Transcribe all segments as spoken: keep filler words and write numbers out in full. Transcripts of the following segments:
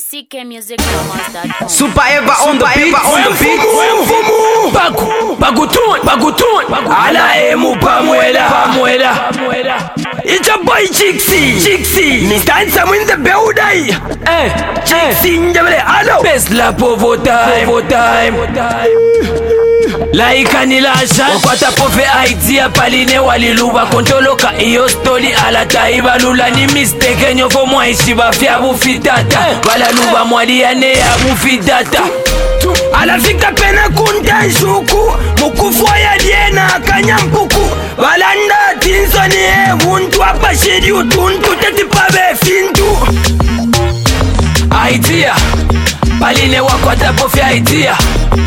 C K Music Promos dot com. Super Eva on the beat, on the beat. Bagu, bagutun, bagutun. Ala emu pamuela, pamuela. It's a boy Chixi, Chixi. Mister Handsome in the building. Eh, Chixi, njabele, hello. Best la povo time, povo time. Laika nilasha Wakwata pofe idea paline waliluba Kontoloka iyo story ala taiba lula ni mistake Nyofo mwaishi bafya bufitata Wala luba mwadi ya ne ya bufitata Ala fika pena kunta nshuku Mukufwa ya diena kanyampuku Walanda tinso ni ehuntu Apashiri utuntu tetipabe fintu Idea Paline wakwata pofe idea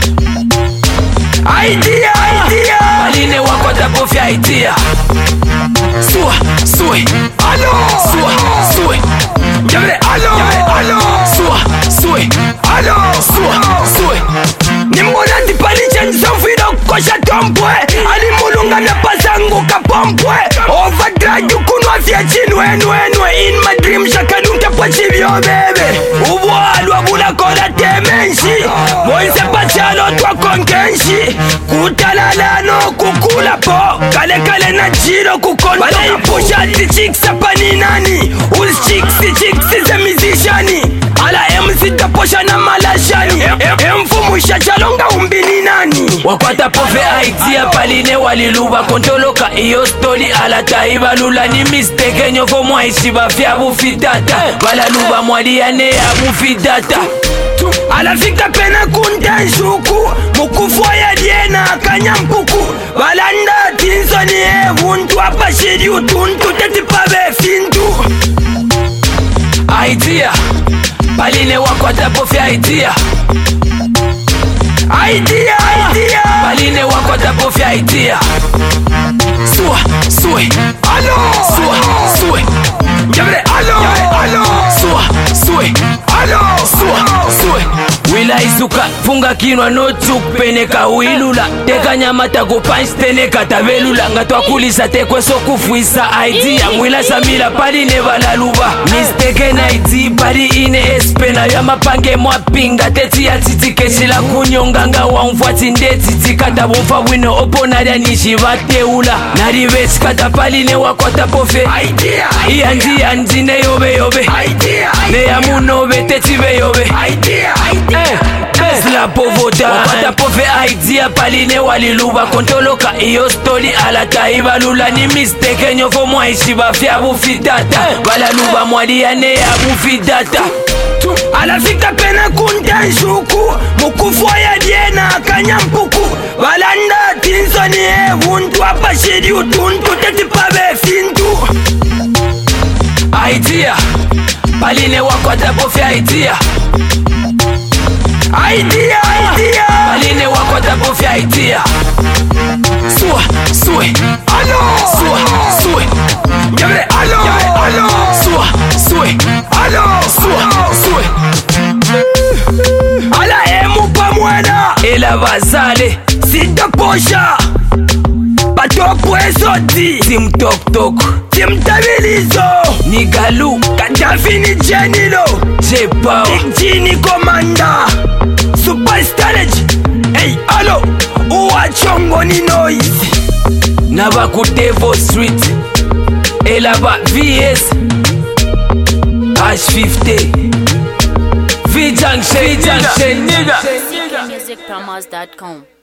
Idea, idea. Paline wako tapofia idea. Sua, sue. Alo. Sua, sue. Jamele, alo. Alo. Sua, sue. Alo. Sua, sue. Nimona tipali change somfido kosha tompwe. Ali mulunga na pasangu kapompwe. Overdrive yukunwa vya chinwe enwe enwe. In my dream shakanunke kwa chivyo bebe. Ubualu abula kola temenshi. Moise pachalo twa konkenshi. Kutalala no kukula po. Kale kale na jiro kukonto. Wala ipusha di chicks hapa ni nani. Ul chicks chicks ze mizishani. Ala M C taposha na malashani. Mfumusha chalonga umbini nani. Wakwata pofe idea paline waliluba Kontoloka iyo story ala taiba lula ni mistake Nyofo mwaishi bafya bufitata Wala luba mwadi ya ne ya bufitata Ala fika pena kunta nshuku Mukufwa ya diena kanyampuku Walanda tinso ni ehuntu Apashiri utuntu tetipabe fintu Idea Paline wakwata pofe idea Idea, idea. Paline wakwata pofe idea. Sua, sue. Alo. Sua, sue. Jamele, alo. Alo. Sua, sue. Alo. Sua, sue. Wila isuka, funga kinwa no chuk peneka uilula. Teka nyama tago punch teneka tabelula. Ngatwa kulisa tekwe so kufuisa idea. Mwila samila pali neva la luba. Mistake na idea pali ine espena. Yama pange mwa pinga teti ya titi keshila kunyonga. Nga wa mfuati ndeti tikata wonfa wino opo nadia nishivate ula Nari vesi kata paline wakwata pofe Idea Iya njia njine yobe yobe Idea Ne ya munobe teti be yobe Idea Eh Bes la povota Wakwata pofe idea paline waliluba Kontoloka iyo story ala taiba lula ni mistake Nyofo mwaishi bafya bufitata Wala luba mwadi ya ne ya bufitata Ala fika pena kunta nshuku Mukufwa ya diena kanyampuku Walanda tinso ni ehuntu Apashiri utuntu tetipabe fintu Idea Paline wakwata pofe idea Idea, idea. Paline wakwata pofe idea. Sua, sue. Alo. Sua, sue. Jamele, alo. Alo. Sua, sue. Alo. Sua, sue. Ala emu pamuena. Ela vazale. Sita posha. Batopo esoti. Tim tok tok. Tim tabilizo. Nigalu. Kadafi ni jenilo. Jepao. Jini komanda. Super Starage. Hey, alo. Uwa chongo ni noise. Naba kutevo street. Elaba V S H fifty V Junction, V Junction, nigga. C K Music Promos dot com.